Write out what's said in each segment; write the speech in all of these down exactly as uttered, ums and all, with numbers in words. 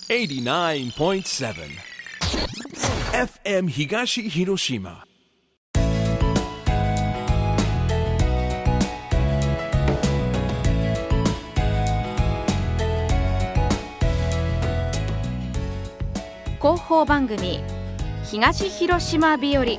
はちじゅうきゅうてんなな エフエム 東広島。 広報番組東広島日和。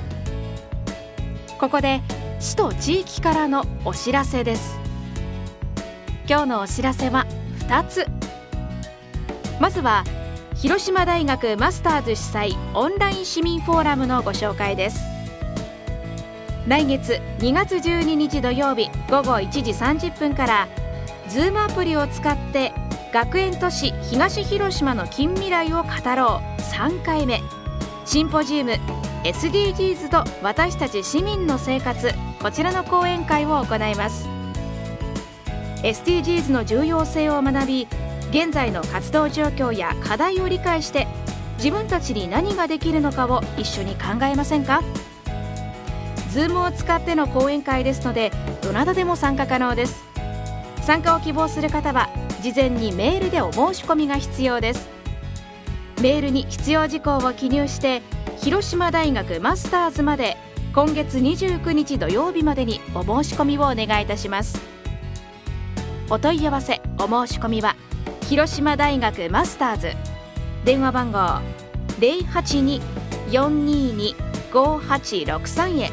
ここで市と地域からのお知らせです。今日のお知らせはふたつ。まずは広島大学マスターズ主催オンライン市民フォーラムのご紹介です。来月にがつじゅうににち土曜日ごごいちじさんじゅっぷんから Zoom アプリを使って学園都市東広島の近未来を語ろうさんかいめシンポジウム エスディージーズ と私たち市民の生活、こちらの講演会を行います。 エスディージーズ の重要性を学び、現在の活動状況や課題を理解して自分たちに何ができるのかを一緒に考えませんか。 Zoom を使っての講演会ですのでどなたでも参加可能です。参加を希望する方は事前にメールでお申し込みが必要です。メールに必要事項を記入して広島大学マスターズまで今月にじゅうくにち土曜日までにお申し込みをお願いいたします。お問い合わせお申し込みは広島大学マスターズ電話番号 ゼロはちに よんにーに ごはちろくさん へ。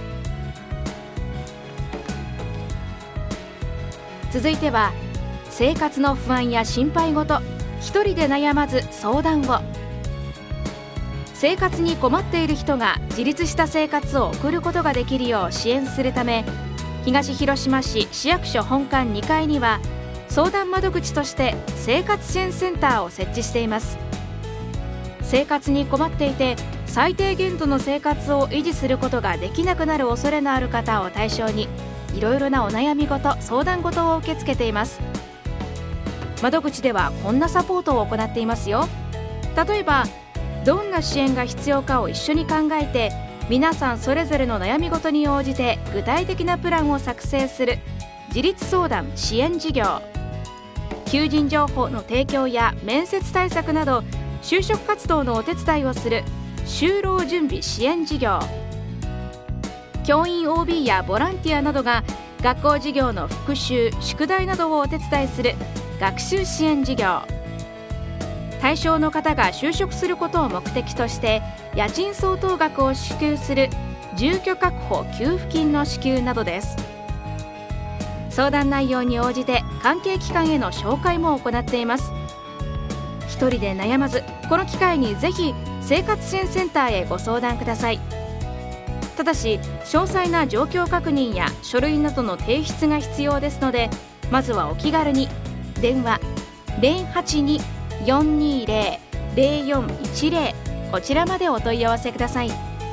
続いては生活の不安や心配事、一人で悩まず相談を。生活に困っている人が自立した生活を送ることができるよう支援するため、東広島市市役所本館にかいには相談窓口として生活支援センターを設置しています。生活に困っていて最低限度の生活を維持することができなくなる恐れのある方を対象にいろいろなお悩み事、相談事を受け付けています。窓口ではこんなサポートを行っていますよ。例えばどんな支援が必要かを一緒に考えて、皆さんそれぞれの悩み事に応じて具体的なプランを作成する自立相談支援事業、求人情報の提供や面接対策など就職活動のお手伝いをする就労準備支援事業、教員 オービー やボランティアなどが学校授業の復習・宿題などをお手伝いする学習支援事業、対象の方が就職することを目的として家賃相当額を支給する住居確保給付金の支給などです。相談内容に応じて関係機関への紹介も行っています。一人で悩まず、この機会にぜひ生活支援センターへご相談ください。ただし詳細な状況確認や書類などの提出が必要ですので、まずはお気軽に電話 ゼロはちに よんにーぜろ ゼロよんいちぜろ こちらまでお問い合わせください。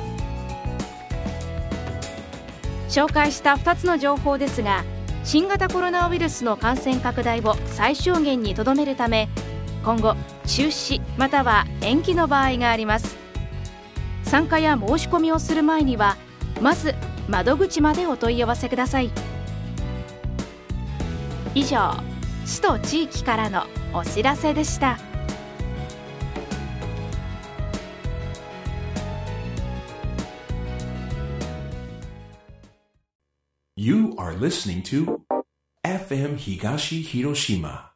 紹介したふたつの情報ですが、新型コロナウイルスの感染拡大を最小限にとどめるため、今後中止または延期の場合があります。参加や申し込みをする前にはまず窓口までお問い合わせください。以上、市と地域からのお知らせでした。 You are listening to エフエム 東広島